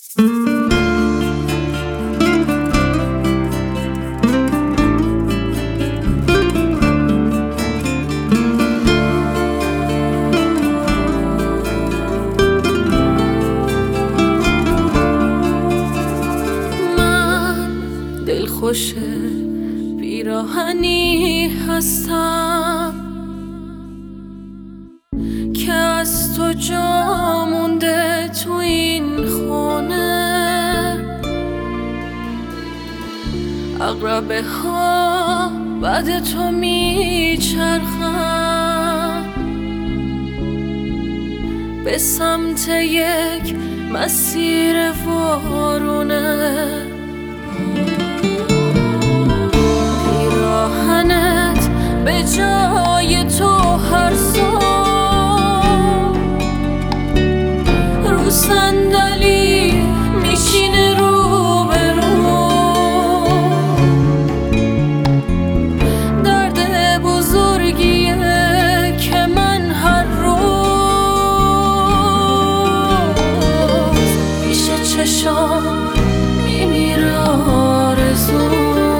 خوش پیراهنی هستم که از تو جا مونده تو این خونه. عقربه ها بعد تو میچرخن به سمت یک مسیر وارونه. پیراهنت به جای تو هر سال رو صندلی میشینه رو به رو. درد بزرگیه که من هر روز پیش چشام میمیره آرزو.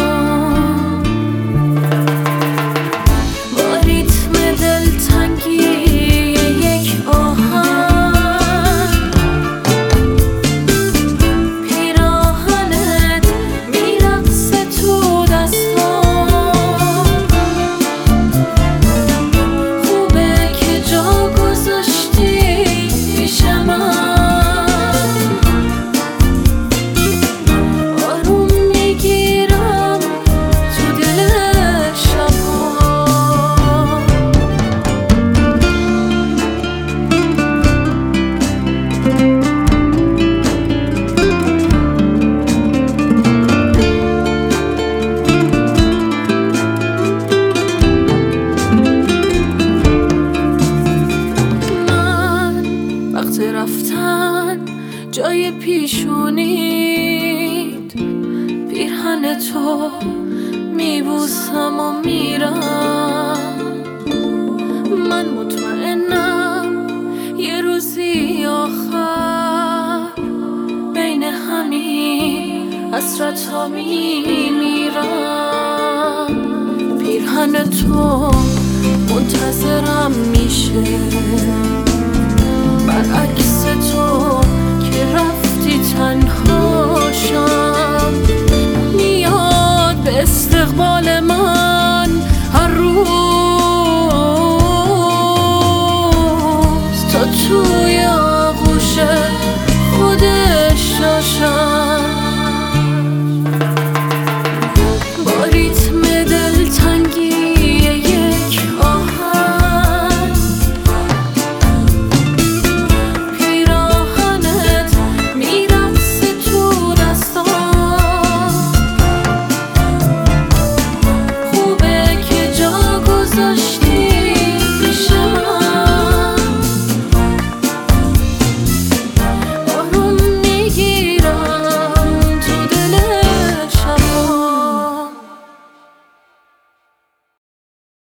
رفتن جای پیشونید پیرهن تو میبوسم و میرم. من مطمئنم یه روزی آخر بین همین حسرت ها میمیرم. پیرهن تو منتظرم میشه برعکس